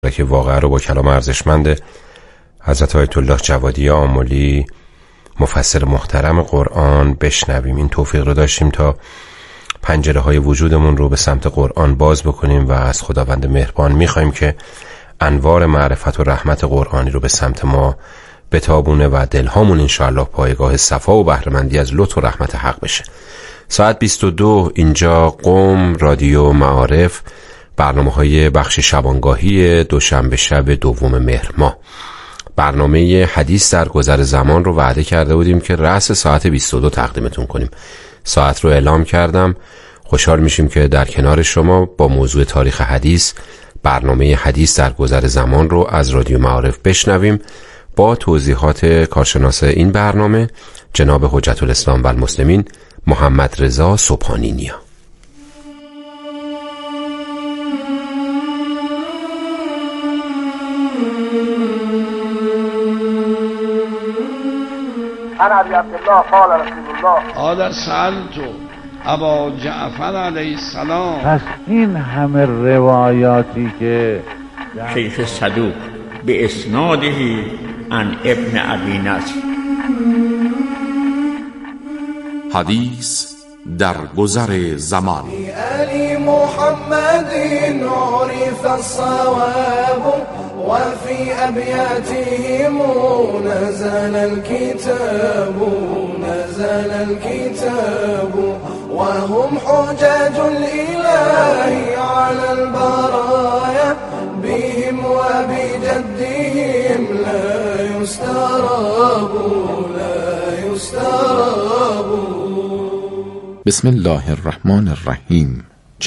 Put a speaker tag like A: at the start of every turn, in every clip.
A: که واقعا رو با کلام ارزشمند حضرت آیت الله جوادی آملی مفسر محترم قرآن بشنویم. این توفیق رو داشتیم تا پنجره های وجودمون رو به سمت قرآن باز بکنیم و از خداوند مهربان میخوایم که انوار معرفت و رحمت قرآنی رو به سمت ما بتابونه و دلهامون انشاءالله پایگاه صفا و بهره‌مندی از لطف و رحمت حق بشه. ساعت 22 اینجا قم رادیو معارف، برنامه‌های بخش شبانگاهی دوشنبه شب دوم مهر ماه. برنامه حدیث در گذر زمان رو وعده کرده بودیم که رأس ساعت 22 تقدیمتون کنیم. ساعت رو اعلام کردم. خوشحال میشیم که در کنار شما با موضوع تاریخ حدیث برنامه حدیث در گذر زمان رو از رادیو معارف بشنویم با توضیحات کارشناس این برنامه جناب حجت الاسلام و المسلمین محمد رضا سبحانی نیا.
B: عن ابي عبد الله قال رسول الله
C: قال سألت ابا جعفر علیه السلام.
D: پس این همه روایاتی که
E: شیخ صدوق به اسناده عن ابن ابی نصر.
F: حدیث در گذر زمان.
G: علی محمد عرف الصواب وفي أبياتهم نزل الكتاب وهم حجاج الإله على البرايا بهم وبجدهم لا يستراب.
H: بسم الله الرحمن الرحیم.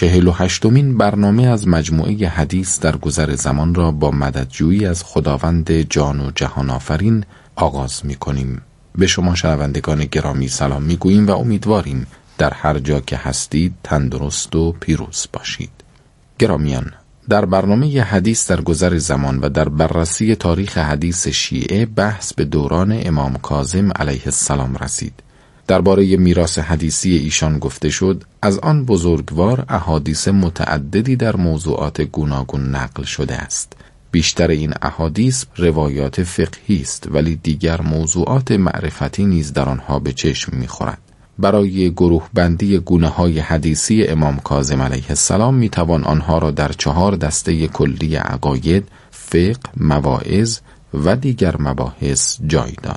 H: 48مین برنامه از مجموعه حدیث در گذر زمان را با مددجویی از خداوند جان و جهان آفرین آغاز می کنیم. به شما شنوندگان گرامی سلام می گوییم و امیدواریم در هر جا که هستید تندرست و پیروز باشید. گرامیان، در برنامه حدیث در گذر زمان و در بررسی تاریخ حدیث شیعه بحث به دوران امام کاظم علیه السلام رسید. درباره میراث حدیثی ایشان گفته شد. از آن بزرگوار احادیث متعددی در موضوعات گوناگون نقل شده است. بیشتر این احادیث روایات فقهی است، ولی دیگر موضوعات معرفتی نیز در آنها به چشم می‌خورد. برای گروه بندی گونه‌های حدیثی امام کاظم علیه السلام می‌توان آنها را در 4 دسته کلی عقاید، فقه، مواعظ و دیگر مباحث جای داد.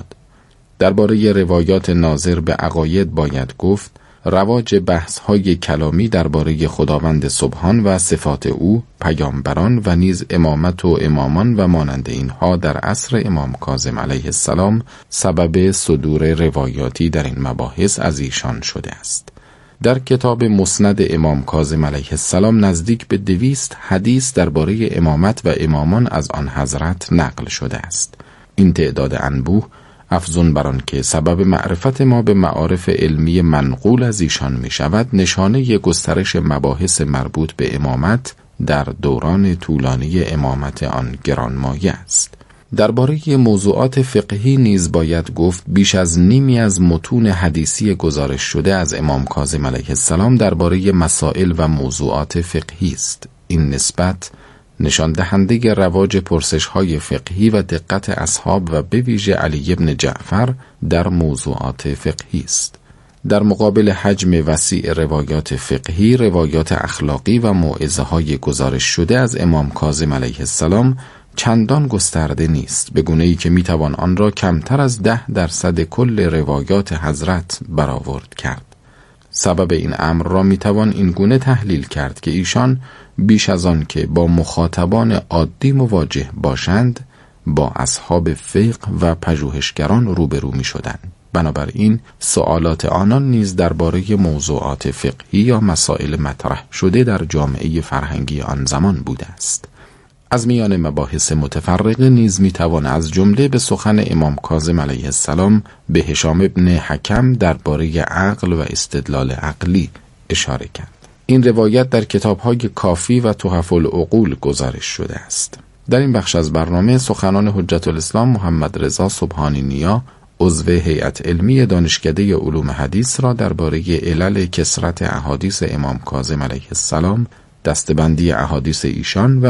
H: درباره روایات ناظر به عقاید باید گفت رواج بحث‌های کلامی درباره خداوند سبحان و صفات او، پیامبران و نیز امامت و امامان و مانند اینها در عصر امام کاظم علیه السلام سبب صدور روایاتی در این مباحث از ایشان شده است. در کتاب مسند امام کاظم علیه السلام نزدیک به 200 حدیث درباره امامت و امامان از آن حضرت نقل شده است. این تعداد انبوه افزون بر آن که سبب معرفت ما به معارف علمی منقول از ایشان می شود، نشانه گسترش مباحث مربوط به امامت در دوران طولانی امامت آن گرانمایه است. درباره موضوعات فقهی نیز باید گفت بیش از نیمی از متون حدیثی گزارش شده از امام کاظم علیه السلام درباره مسائل و موضوعات فقهی است. این نسبت نشان دهنده رواج پرسش‌های فقهی و دقت اصحاب و به ویژه علی ابن جعفر در موضوعات فقهی است. در مقابل حجم وسیع روایات فقهی، روایات اخلاقی و موعظه‌های گزارش شده از امام کاظم علیه السلام چندان گسترده نیست، به گونه‌ای که میتوان آن را کمتر از 10% کل روایات حضرت برآورد کرد. سبب این امر را میتوان این گونه تحلیل کرد که ایشان بیش از آن که با مخاطبان عادی مواجه باشند، با اصحاب فقه و پژوهشگران روبرو می شدند. بنابراین سوالات آنان نیز درباره موضوعات فقهی یا مسائل مطرح شده در جامعه فرهنگی آن زمان بوده است. از میان مباحث متفرقه نیز می توان از جمله به سخن امام کاظم علیه السلام به هشام ابن حکم درباره عقل و استدلال عقلی اشاره کرد. این روایت در کتاب‌های کافی و تحف العقول گزارش شده است. در این بخش از برنامه سخنان حجت الاسلام محمد رضا سبحانی نیا، عضو هیئت علمی دانشکده علوم حدیث را درباره علل کثرت احادیث امام کاظم علیه السلام، دستبندی احادیث ایشان و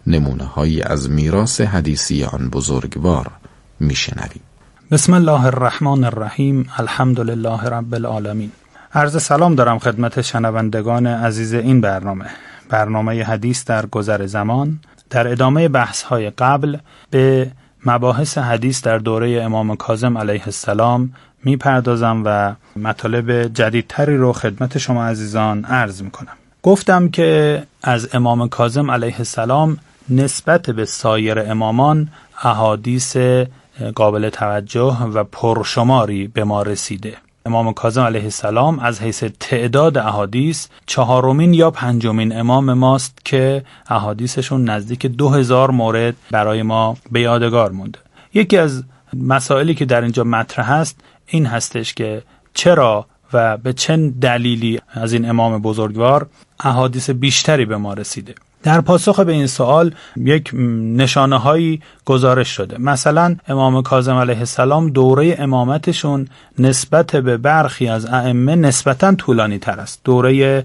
H: نمونه‌هایی از میراث حدیثی آن بزرگوار میشنویم.
I: بسم الله الرحمن الرحیم. الحمدلله رب العالمین. عرض سلام دارم خدمت شنوندگان عزیز این برنامه حدیث در گذر زمان. در ادامه بحث‌های قبل به مباحث حدیث در دوره امام کاظم علیه السلام میپردازم و مطالب جدیدتری رو خدمت شما عزیزان عرض میکنم. گفتم که از امام کاظم علیه السلام نسبت به سایر امامان احادیث قابل توجه و پرشماری به ما رسیده. امام کاظم علیه السلام از حیث تعداد احادیث 4 یا 5 امام ماست که احادیثشون نزدیک 2000 مورد برای ما به یادگار مونده. یکی از مسائلی که در اینجا مطرح است این هستش که چرا و به چه دلیلی از این امام بزرگوار احادیث بیشتری به ما رسیده. در پاسخ به این سوال یک نشانه هایی گزارش شده. مثلا امام کاظم علیه السلام دوره امامتشون نسبت به برخی از ائمه نسبتاً طولانی تر است. دوره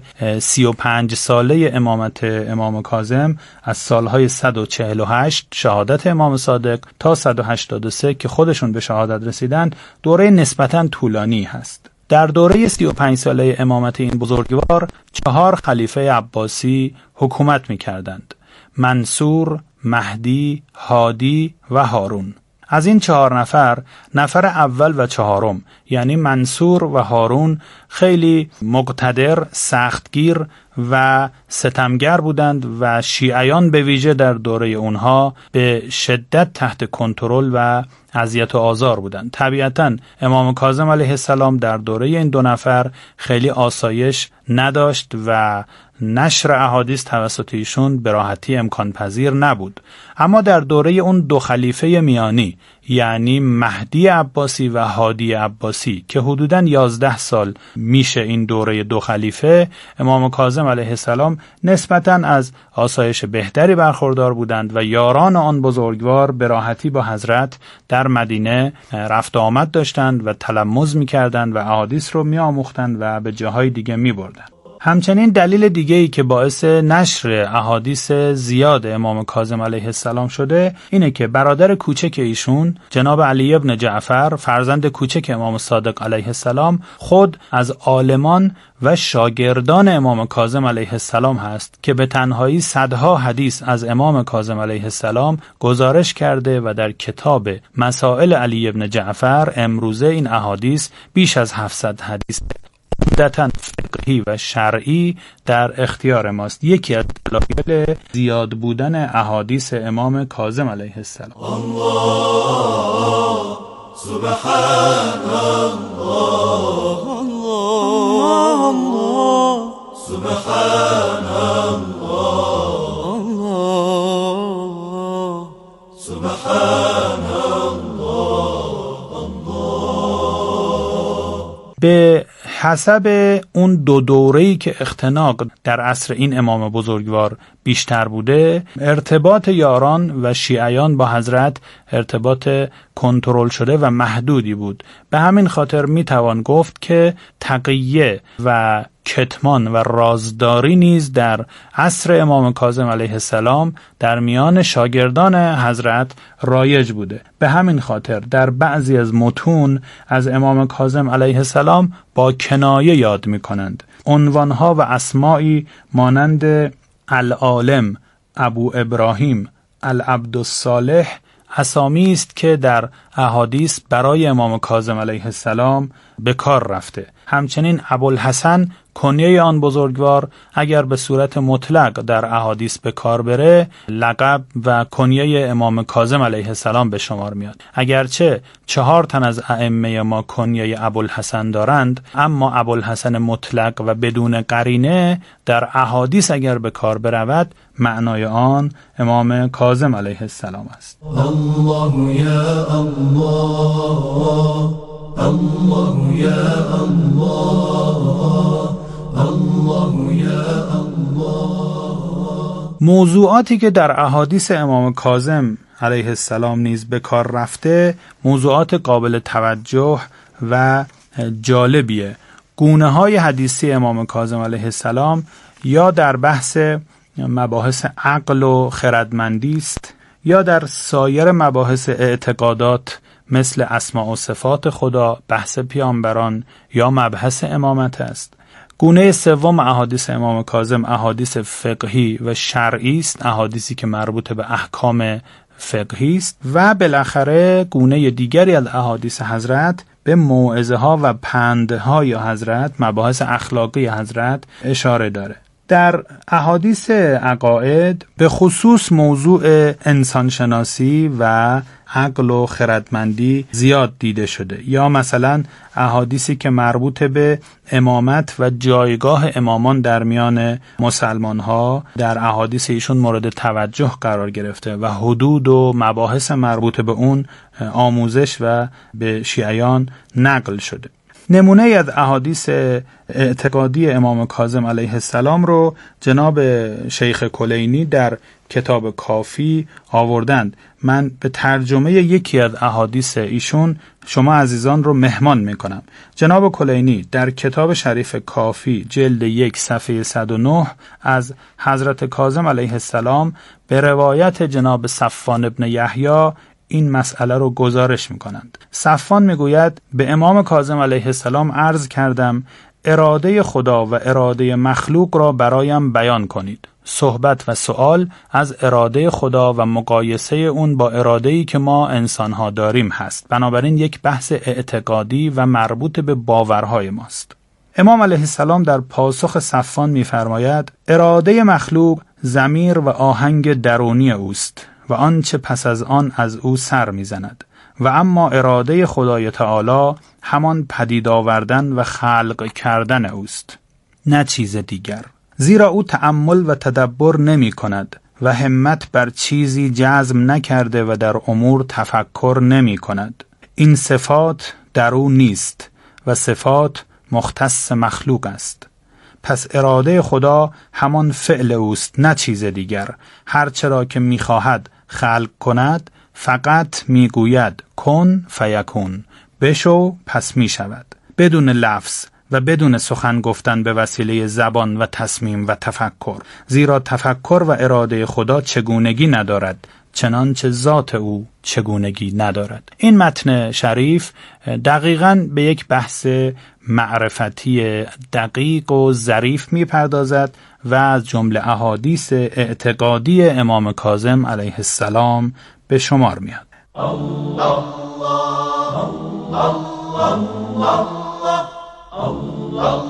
I: 35 ساله امامت امام کاظم از سالهای 148 شهادت امام صادق تا 183 که خودشون به شهادت رسیدن دوره نسبتاً طولانی هست. در دوره 35 ساله امامت این بزرگوار 4 خلیفه عباسی حکومت می کردند: منصور، مهدی، هادی و هارون. از این 4 نفر اول و 4 یعنی منصور و هارون خیلی مقتدر، سختگیر و ستمگر بودند و شیعیان به ویژه در دوره اونها به شدت تحت کنترل و اذیت و آزار بودند. طبیعتاً امام کاظم علیه السلام در دوره این 2 نفر خیلی آسایش نداشت و نشر احادیث توسط ایشون به راحتی امکان پذیر نبود. اما در دوره اون 2 خلیفه میانی یعنی مهدی عباسی و هادی عباسی که حدوداً 11 سال میشه این دوره 2 خلیفه، امام کاظم علیه السلام نسبتاً از آسایش بهتری برخوردار بودند و یاران آن بزرگوار به راحتی با حضرت در مدینه رفت و آمد داشتند و تلمذ میکردند و احادیث رو میآموختند و به جاهای دیگه میبردند. همچنین دلیل دیگه‌ای که باعث نشر احادیث زیاد امام کاظم علیه السلام شده اینه که برادر کوچک ایشون جناب علی ابن جعفر فرزند کوچک امام صادق علیه السلام خود از عالمان و شاگردان امام کاظم علیه السلام هست که به تنهایی صدها حدیث از امام کاظم علیه السلام گزارش کرده و در کتاب مسائل علی ابن جعفر امروزه این احادیث بیش از 700 حدیث عمدتاً فقهی و شرعی در اختیار ماست. یکی از دلایل زیاد بودن احادیث امام کاظم علیه السلام.
G: الله سبحان الله الله سبحان الله سبحان الله.
I: به حسب اون 2 دوره‌ای که اختناق در عصر این امام بزرگوار بیشتر بوده، ارتباط یاران و شیعیان با حضرت ارتباط کنترل شده و محدودی بود. به همین خاطر میتوان گفت که تقیه و کتمان و رازداری نیز در عصر امام کاظم علیه السلام در میان شاگردان حضرت رایج بوده. به همین خاطر در بعضی از متون از امام کاظم علیه السلام با کنایه یاد می کنند. عنوانها و اسمایی مانند العالم، ابو ابراهیم، العبدالصالح اسامی است که در احادیث برای امام کاظم علیه السلام به کار رفته. همچنین ابوالحسن کنیه آن بزرگوار اگر به صورت مطلق در احادیث به کار بره لقب و کنیه امام کاظم علیه السلام به شمار میاد. اگرچه 4 تن از ائمه ما کنیه ابوالحسن دارند، اما ابوالحسن مطلق و بدون قرینه در احادیث اگر به کار برود معنای آن امام کاظم علیه السلام است.
G: الله یا الله الله یا الله الله یا الله.
I: موضوعاتی که در احادیث امام کاظم علیه السلام نیز به کار رفته موضوعات قابل توجه و جالبیه. گونه‌های حدیثی امام کاظم علیه السلام یا در بحث مباحث عقل و خردمندی است یا در سایر مباحث اعتقادات مثل اسماء و صفات خدا، بحث پیامبران یا مبحث امامت است. گونه سوم احادیث امام کاظم احادیث فقهی و شرعی است، احادیثی که مربوط به احکام فقهی است. و بالاخره گونه دیگری از احادیث حضرت به موعظه ها و پندهای حضرت، مباحث اخلاقی حضرت اشاره داره. در احادیث عقاید به خصوص موضوع انسانشناسی و عقل و خردمندی زیاد دیده شده، یا مثلا احادیثی که مربوط به امامت و جایگاه امامان در میان مسلمان ها در احادیث ایشون مورد توجه قرار گرفته و حدود و مباحث مربوط به اون آموزش و به شیعیان نقل شده. نمونه از احادیث اعتقادی امام کاظم علیه السلام رو جناب شیخ کلینی در کتاب کافی آوردند. من به ترجمه یکی از احادیث ایشون شما عزیزان رو مهمان میکنم. جناب کلینی در کتاب شریف کافی جلد 1 صفحه 109 از حضرت کاظم علیه السلام به روایت جناب صفوان ابن یحیی این مسئله رو گزارش میکنند. صفوان میگوید به امام کاظم علیه السلام عرض کردم اراده خدا و اراده مخلوق را برایم بیان کنید. صحبت و سؤال از اراده خدا و مقایسه اون با اراده‌ای که ما انسانها داریم هست. بنابراین یک بحث اعتقادی و مربوط به باورهای ماست. امام علیه السلام در پاسخ صفوان میفرماید اراده مخلوق ضمیر و آهنگ درونی اوست و آنچه پس از آن از او سر میزند و اما اراده خدای تعالی همان پدید آوردن و خلق کردن اوست، نه چیز دیگر. زیرا او تأمل و تدبر نمی کند و همت بر چیزی جزم نکرده و در امور تفکر نمی کند. این صفات در او نیست و صفات مختص مخلوق است. پس اراده خدا همان فعل اوست، نه چیز دیگر. هر چرا که میخواهد خلق کند فقط میگوید کن فیکون، بشو پس میشود، بدون لفظ و بدون سخن گفتن به وسیله زبان و تصمیم و تفکر. زیرا تفکر و اراده خدا چگونگی ندارد چنانچه ذات او چگونگی ندارد. این متن شریف دقیقاً به یک بحث معرفتی دقیق و ظریف میپردازد و از جمله احادیث اعتقادی امام کاظم علیه السلام به شمار میاد. الله الله الله الله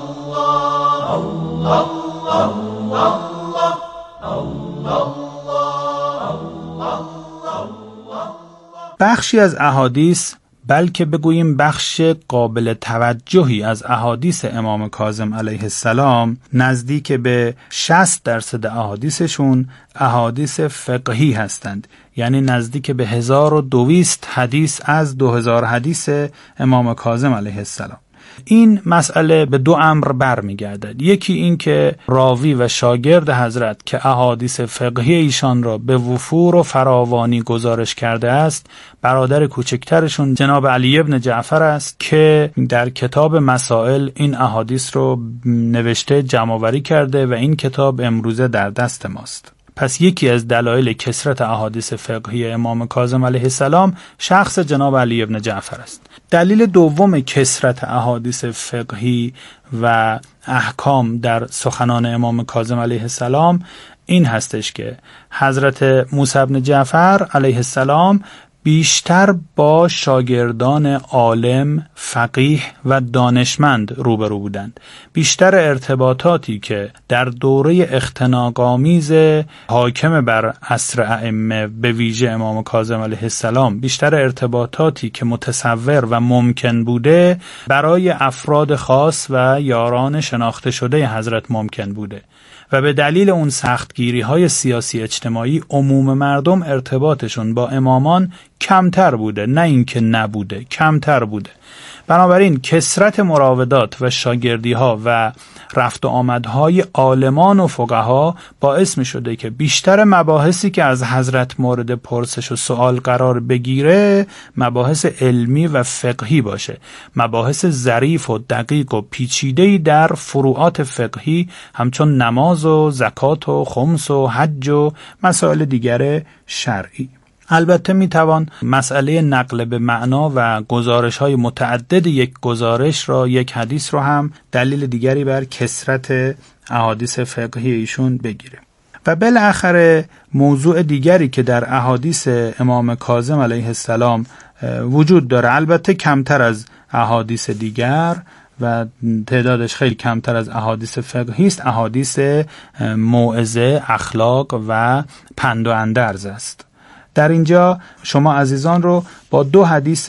I: بخشی از احادیث، بلکه بگوییم بخش قابل توجهی از احادیث امام کاظم علیه السلام، نزدیک به 60% احادیثشون احادیث فقهی هستند، یعنی نزدیک به 1200 حدیث از 2000 حدیث امام کاظم علیه السلام. این مسئله به دو امر برمیگردد. یکی این که راوی و شاگرد حضرت که احادیث فقهی ایشان را به وفور و فراوانی گزارش کرده است، برادر کوچکترشون جناب علی ابن جعفر است که در کتاب مسائل این احادیث رو نوشته، جمع‌آوری کرده و این کتاب امروزه در دست ماست. پس یکی از دلایل کثرت احادیث فقهی امام کاظم علیه السلام شخص جناب علی ابن جعفر است. دلیل دوم کثرت احادیث فقهی و احکام در سخنان امام کاظم علیه السلام این هستش که حضرت موسی بن جعفر علیه السلام بیشتر با شاگردان عالم، فقیه و دانشمند روبرو بودند. بیشتر ارتباطاتی که در دوره اختناق‌آمیز حاکم بر عصر ائمه به ویژه امام کاظم علیه السلام، بیشتر ارتباطاتی که متصور و ممکن بوده برای افراد خاص و یاران شناخته شده حضرت ممکن بوده و به دلیل اون سختگیری‌های سیاسی اجتماعی عموم مردم ارتباطشون با امامان کمتر بوده، نه اینکه نبوده، کمتر بوده. بنابراین کثرت مراودات و شاگردی‌ها و رفت و آمدهای عالمان و فقها باعث می شده که بیشتر مباحثی که از حضرت مورد پرسش و سوال قرار بگیره مباحث علمی و فقهی باشه، مباحث ظریف و دقیق و پیچیده‌ای در فروعات فقهی همچون نماز و زکات و خمس و حج و مسائل دیگر شرعی. البته میتوان مسئله نقل به معنا و گزارش‌های متعدد یک گزارش را، یک حدیث را هم دلیل دیگری بر کثرت احادیث فقهی ایشون بگیره. و بالاخره موضوع دیگری که در احادیث امام کاظم علیه السلام وجود داره، البته کمتر از احادیث دیگر و تعدادش خیلی کمتر از احادیث فقهی است، احادیث موعظه، اخلاق و پند و اندرز است. در اینجا شما عزیزان رو با دو حدیث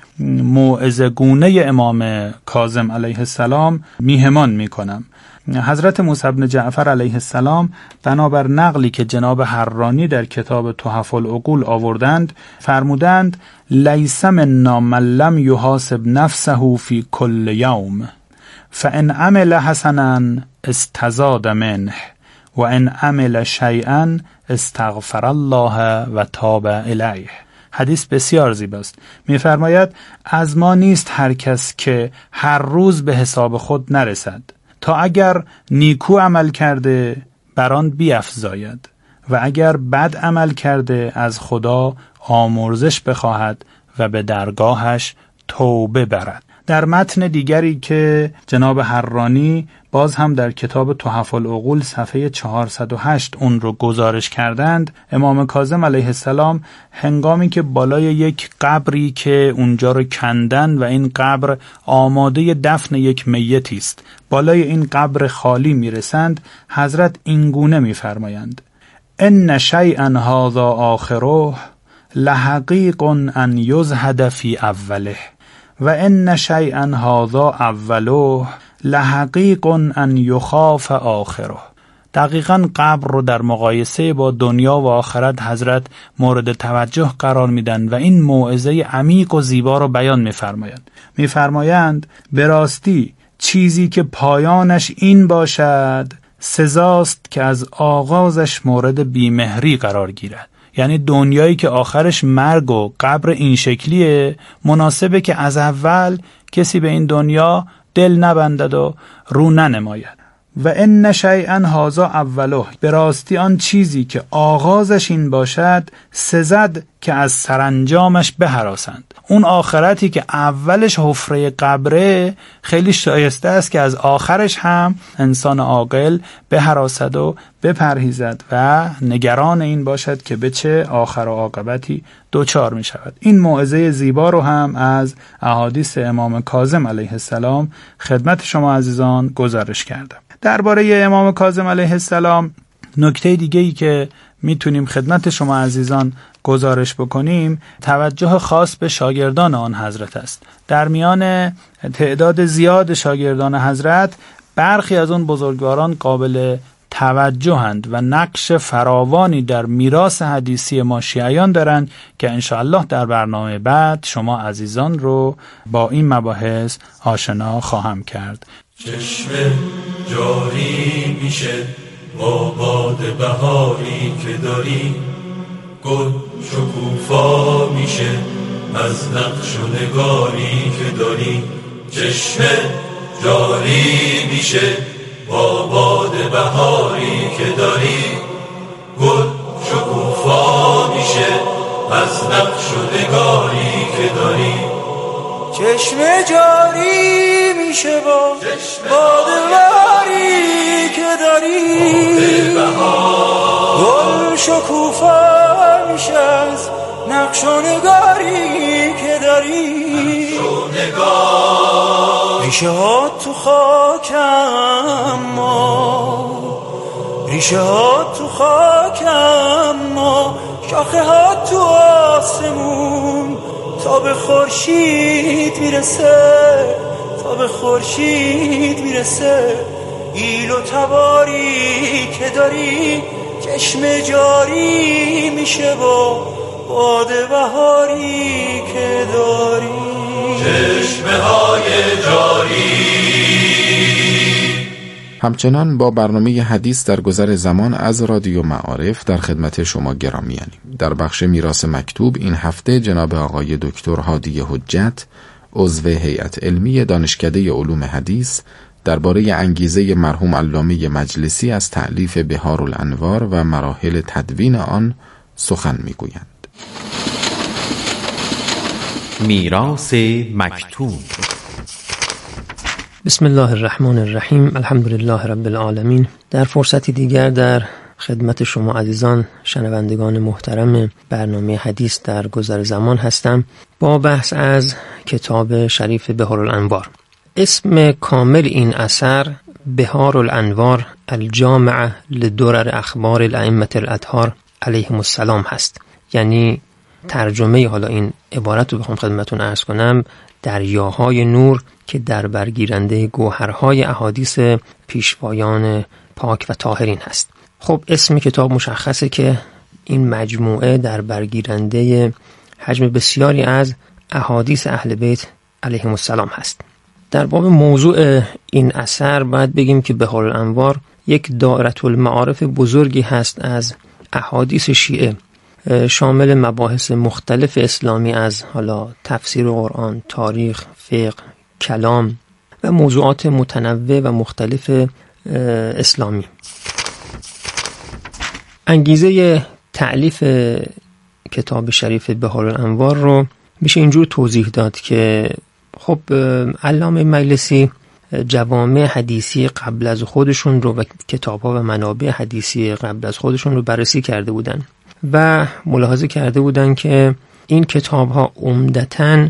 I: موعظه گونه امام کاظم علیه السلام میهمان میکنم. حضرت موسی بن جعفر علیه السلام بنابر نقلی که جناب حرانی در کتاب تحف العقول آوردند فرمودند لیس منا من لم یحاسب نفسه فی کل یوم فان عمل حسنا استزاد منه و ان عمل شیئا استغفر الله و تاب الیه. حدیث بسیار زیباست. می‌فرماید از ما نیست هر کس که هر روز به حساب خود نرسد تا اگر نیکو عمل کرده بر آن بیفزاید و اگر بد عمل کرده از خدا آمرزش بخواهد و به درگاهش توبه برد. در متن دیگری که جناب حرانی باز هم در کتاب تحف العقول صفحه 408 اون رو گزارش کردند، امام کاظم علیه السلام هنگامی که بالای یک قبری که اونجا رو کندن و این قبر آماده دفن یک میتی است، بالای این قبر خالی میرسند، حضرت اینگونه میفرمایند ان شیئا هذا آخره لحقیق ان یزهد فی اوله و ان شیئا هذا اوله لحقیق ان یخاف آخره. دقیقاً قبر رو در مقایسه با دنیا و آخرت حضرت مورد توجه قرار میدن و این موعظه عمیق و زیبا رو بیان میفرمایند به راستی چیزی که پایانش این باشد سزاست که از آغازش مورد بیمهری قرار گیرد. یعنی دنیایی که آخرش مرگ و قبر این شکلیه، مناسبه که از اول کسی به این دنیا دل نبندد و رو ننماید. و ان شیئا هذا اوله، به راستی آن چیزی که آغازش این باشد سزد که از سرانجامش بهراسند. اون آخرتی که اولش حفره قبره خیلی شایسته است که از آخرش هم انسان عاقل بهراسد و بپرهیزد و نگران این باشد که به چه آخر و عاقبتی دوچار می شود. این موعظه زیبا رو هم از احادیث امام کاظم علیه السلام خدمت شما عزیزان گزارش کردم. درباره امام کاظم علیه السلام نکته دیگه‌ای که میتونیم خدمت شما عزیزان گزارش بکنیم توجه خاص به شاگردان آن حضرت است. در میان تعداد زیاد شاگردان حضرت برخی از اون بزرگواران قابل توجهند و نقش فراوانی در میراث حدیثی ما شیعیان دارند که انشاءالله در برنامه بعد شما عزیزان رو با این مباحث آشنا خواهم کرد.
G: چشم جاری میشه با باد بهاری که داری، گل شکوفا میشه از نقش و نگاری که داری. چشم جاری میشه با باد بهاری که داری، گل شکوفا میشه از نقش و نگاری که داری.
J: چشم جاری میشه با باد بهاری که داری، گل شکوفا میشه از نقش و نگاری که داری. ریشه ها تو خاکم ما، ریشه ها تو خاکم ما، شاخه ها تو آسمون، تا به خورشید میرسه، تا به خورشید میرسه. ایل و تباری که داری، چشم جاری میشه با باد بهاری که داری.
G: چشم ها
H: همچنان با برنامه حدیث در گذر زمان از رادیو معارف در خدمت شما گرامیانیم. در بخش میراث مکتوب این هفته جناب آقای دکتر هادی حجت، عضو هیئت علمی دانشکده علوم حدیث، درباره انگیزه مرحوم علامه مجلسی از تألیف بهارالانوار و مراحل تدوین آن سخن میگویند.
F: میراث مکتوب.
K: بسم الله الرحمن الرحیم. الحمدلله رب العالمین. در فرصتی دیگر در خدمت شما عزیزان شنوندگان محترم برنامه حدیث در گذر زمان هستم با بحث از کتاب شریف بهارالانوار. اسم کامل این اثر بهارالانوار الجامع لدرر اخبار الائمه الاطهار علیهم السلام هست. یعنی ترجمه حالا این عبارت رو بخوام خدمتون عرض کنم، دریاهای نور که در برگیرنده گوهرهای احادیث پیشوایان پاک و طاهرین هست. خب اسم کتاب مشخصه که این مجموعه در برگیرنده حجم بسیاری از احادیث اهل بیت علیهم السلام هست. در باب موضوع این اثر باید بگیم که بهارالانوار یک دائره المعارف بزرگی هست از احادیث شیعه، شامل مباحث مختلف اسلامی از حالا تفسیر قرآن، تاریخ، فقه، کلام و موضوعات متنوع و مختلف اسلامی. انگیزه تألیف کتاب شریف بهارالانوار رو میشه اینجور توضیح داد که خب علامه مجلسی جوامع حدیثی قبل از خودشون رو و کتاب‌ها و منابع حدیثی قبل از خودشون رو بررسی کرده بودن و ملاحظه کرده بودن که این کتاب‌ها عمدتاً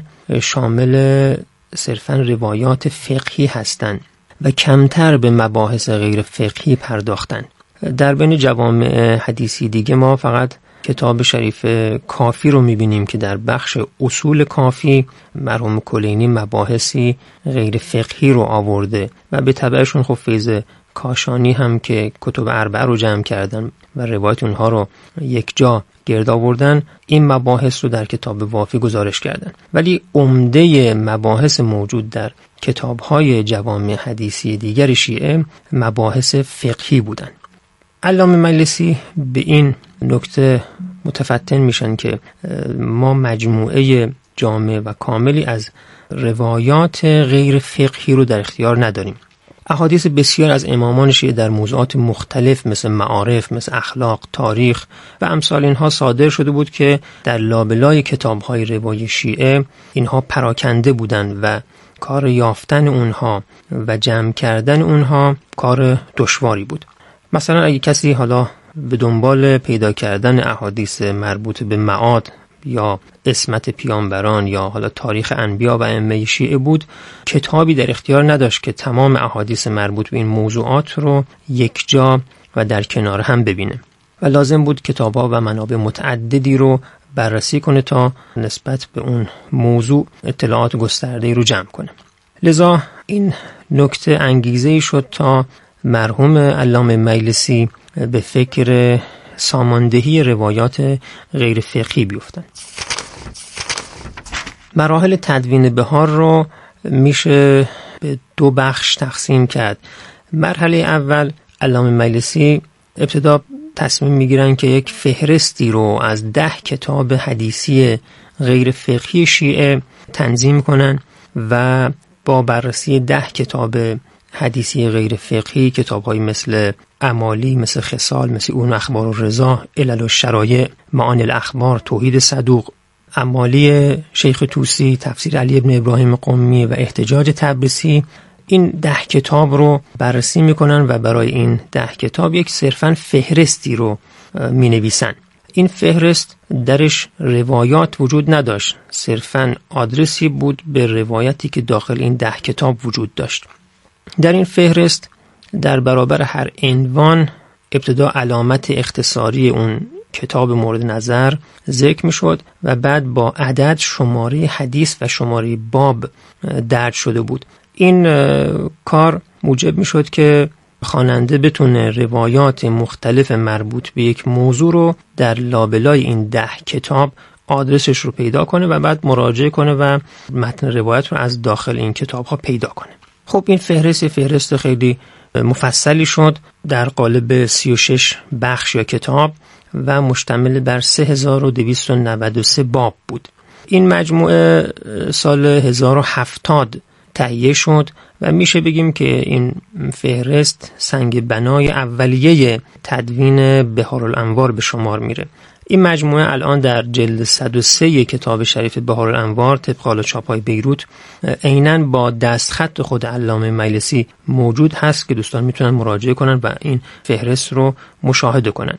K: شامل صرفاً روایات فقهی هستند و کمتر به مباحث غیر فقهی پرداختن. در بین جوامع حدیثی دیگه ما فقط کتاب شریف کافی رو میبینیم که در بخش اصول کافی مرحوم کلینی مباحثی غیر فقهی رو آورده و به تبعشون خب فیض کاشانی هم که کتب اربعه رو جمع کردن و روایت اونها رو یک جا گرد آوردن، این مباحث رو در کتاب وافی گزارش کردن. ولی عمده مباحث موجود در کتاب‌های جوامع حدیثی دیگر شیعه مباحث فقهی بودن. علامه مجلسی به این نکته متفتن میشن که ما مجموعه جامع و کاملی از روایات غیر فقهی رو در اختیار نداریم. احادیث بسیار از امامان شیعه در موضوعات مختلف مثل معارف، مثل اخلاق، تاریخ و امثال اینها صادر شده بود که در لابلای کتاب‌های روایی شیعه اینها پراکنده بودند و کار یافتن اونها و جمع کردن اونها کار دشواری بود. مثلا اگه کسی حالا به دنبال پیدا کردن احادیث مربوط به معاد یا عصمت پیامبران یا حالا تاریخ انبیا و ائمه شیعه بود، کتابی در اختیار نداشت که تمام احادیث مربوط به این موضوعات رو یک جا و در کنار هم ببینه و لازم بود کتاب‌ها و منابع متعددی رو بررسی کنه تا نسبت به اون موضوع اطلاعات گسترده‌ای رو جمع کنه. لذا این نکته انگیزه‌ای شد تا مرحوم علامه مجلسی به فکر ساماندهی روایات غیر فقهی بیفتن. مراحل تدوین بهار رو میشه به دو بخش تقسیم کرد. مرحله اول علامه مجلسی ابتدا تصمیم میگیرن که یک فهرستی رو از 10 کتاب حدیثی غیر فقهی شیعه تنظیم کنن و با بررسی 10 کتاب حدیثی غیر فقهی، کتاب‌های مثل اعمالی، مثل خصال، مثل اون اخبار الرضا، علل الشرایع، معانی الاخبار، توحید صدوق، اعمالی شیخ طوسی، تفسیر علی ابن ابراهیم قمی و احتجاج تبریسی، این 10 کتاب رو بررسی میکنن و برای این 10 کتاب یک صرفاً فهرستی رو مینویسن. این فهرست درش روایات وجود نداشت، صرفاً آدرسی بود به روایتی که داخل این 10 کتاب وجود داشت. در این فهرست در برابر هر عنوان ابتدا علامت اختصاری اون کتاب مورد نظر ذکر می شد و بعد با عدد شماره حدیث و شماره باب درج شده بود. این کار موجب می شد که خواننده بتونه روایات مختلف مربوط به یک موضوع رو در لابلای این 10 کتاب آدرسش رو پیدا کنه و بعد مراجعه کنه و متن روایت رو از داخل این کتاب ها پیدا کنه. خب این فهرست خیلی مفصلی شد در قالب 36 بخش یا کتاب و مشتمل بر 3293 باب بود. این مجموعه سال 1070 تهیه شد و میشه بگیم که این فهرست سنگ بنای اولیه تدوین بهارالانوار به شمار میره. این مجموعه الان در جلد 103 کتاب شریف بهارالانوار طبق حال چاپ‌های بیروت عیناً با دستخط خود علامه مجلسی موجود هست که دوستان میتونن مراجعه کنن و این فهرست رو مشاهده کنن.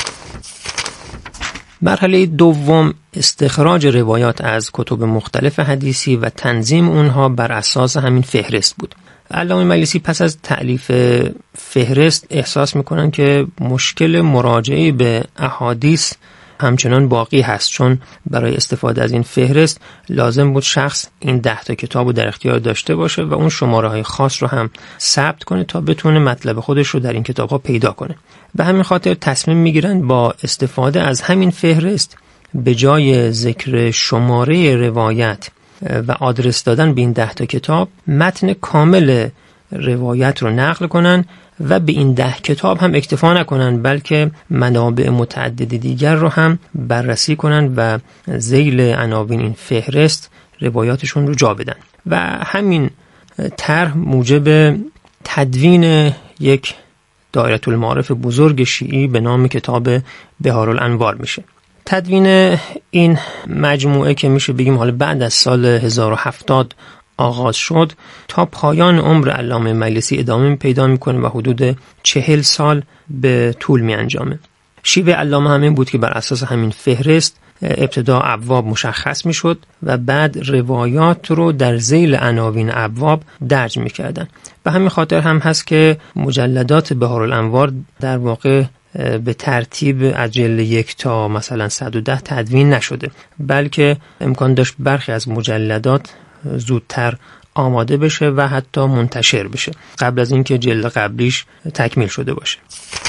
K: مرحله دوم استخراج روایات از کتب مختلف حدیثی و تنظیم اونها بر اساس همین فهرست بود. علامه مجلسی پس از تألیف فهرست احساس میکنن که مشکل مراجعه به احادیث همچنان باقی هست، چون برای استفاده از این فهرست لازم بود شخص این 10 تا کتاب رو در اختیار داشته باشه و اون شماره های خاص رو هم ثبت کنه تا بتونه مطلب خودش رو در این کتاب ها پیدا کنه. به همین خاطر تصمیم میگیرن با استفاده از همین فهرست به جای ذکر شماره روایت و آدرس دادن به این 10 تا کتاب متن کامل روایت رو نقل کنن و به این 10 کتاب هم اکتفا نکنن، بلکه منابع متعدد دیگر رو هم بررسی کنن و ذیل عناوین این فهرست روایاتشون رو جا بدن و همین طرح موجب تدوین یک دایره المعارف بزرگ شیعی به نام کتاب بهارالانوار میشه. تدوین این مجموعه که میشه بگیم حالا بعد از سال 1070 آغاز شد تا پایان عمر علامه مجلسی ادامه پیدا میکنه و حدود 40 سال به طول می انجامه. شیوه علامه همین بود که بر اساس همین فهرست ابتدا ابواب مشخص میشد و بعد روایات رو در ذیل عناوین ابواب درج میکردن. به همین خاطر هم هست که مجلدات بهارالانوار در واقع به ترتیب از جلد 1 تا مثلا 110 تدوین نشده، بلکه امکان داشت برخی از مجلدات زودتر آماده بشه و حتی منتشر بشه قبل از اینکه جلد قبلیش تکمیل شده باشه.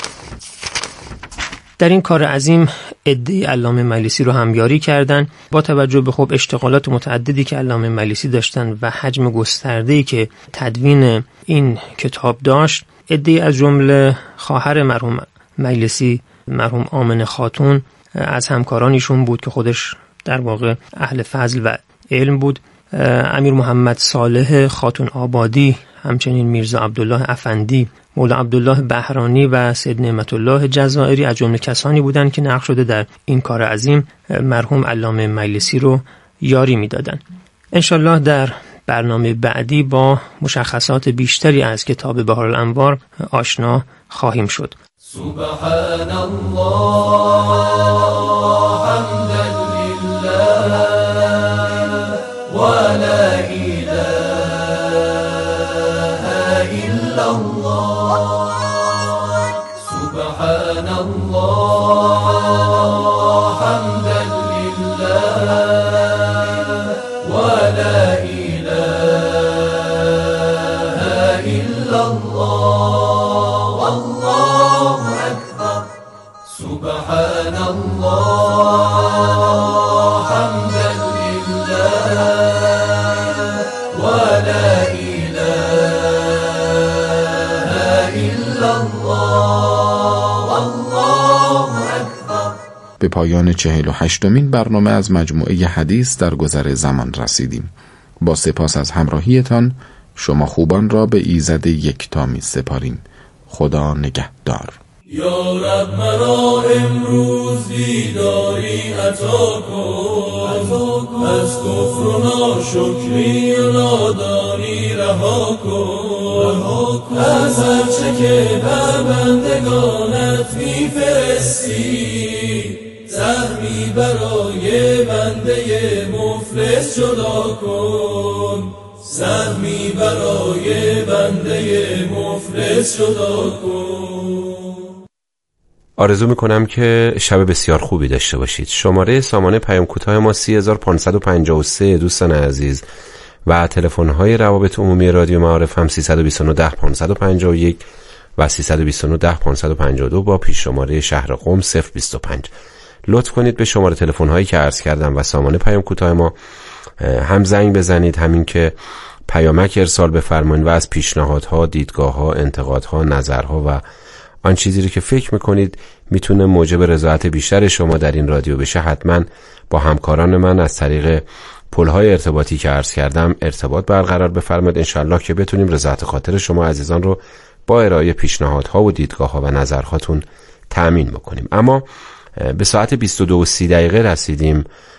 K: در این کار عظیم عده علامه مجلسی رو همیاری کردن. با توجه به خب اشتغالات متعددی که علامه مجلسی داشتن و حجم گسترده‌ای که تدوین این کتاب داشت، عده از جمله خواهر مرحوم مجلسی مرحوم آمنه خاتون از همکارانیشون بود که خودش در واقع اهل فضل و علم بود. امیر محمد صالح خاتون آبادی، همچنین میرزا عبدالله افندی، مولا عبدالله بهرانی و سید نعمت الله جزائری از جمله کسانی بودند که نقش شده در این کار عظیم مرحوم علامه مجلسی رو یاری میدادن. انشالله در برنامه بعدی با مشخصات بیشتری از کتاب بهارالانوار آشنا خواهیم شد.
G: سبحان الله حمدا لله ولا إله إلا الله سبحان الله حمدا لله ولا إله إلا الله والله أكبر سبحان الله حمدا لله ولا إله إلا الله والله أكبر.
H: به پایان 48مین برنامه از مجموعه حدیث در گذر زمان رسیدیم. با سپاس از همراهیتان شما خوبان را به ایزد یکتا می سپاریم. خدا نگهدار.
G: یا رب مرا امروز بیداری عطا کن، از کفر و ناشکری و نادانی رها کن، از هرچه که بر بندگانت میفرستی سهمی برای بنده مفلس جدا کن، سهمی برای بنده مفلس جدا کن.
A: آرزو میکنم که شب بسیار خوبی داشته باشید. شماره سامانه پیام کوتاه ما 3553 دوستان عزیز و تلفن‌های روابط عمومی رادیو معارف هم 329 551 و 329 552 با پیش شماره شهر قم 025. لطف کنید به شماره تلفن‌هایی که عرض کردم و سامانه پیام کوتاه ما هم زنگ بزنید، همین که پیامک ارسال بفرمایید و از پیشنهادها، دیدگاهها، انتقادها، نظرها و آن چیزی رو که فکر میکنید میتونه موجب رضایت بیشتر شما در این رادیو بشه حتما با همکاران من از طریق پل‌های ارتباطی که عرض کردم ارتباط برقرار بفرمایید، انشالله که بتونیم رضایت خاطر شما عزیزان رو با ارائه پیشنهادها و دیدگاهها و نظرهاتون تأمین بکنیم. اما به ساعت 22:30 رسیدیم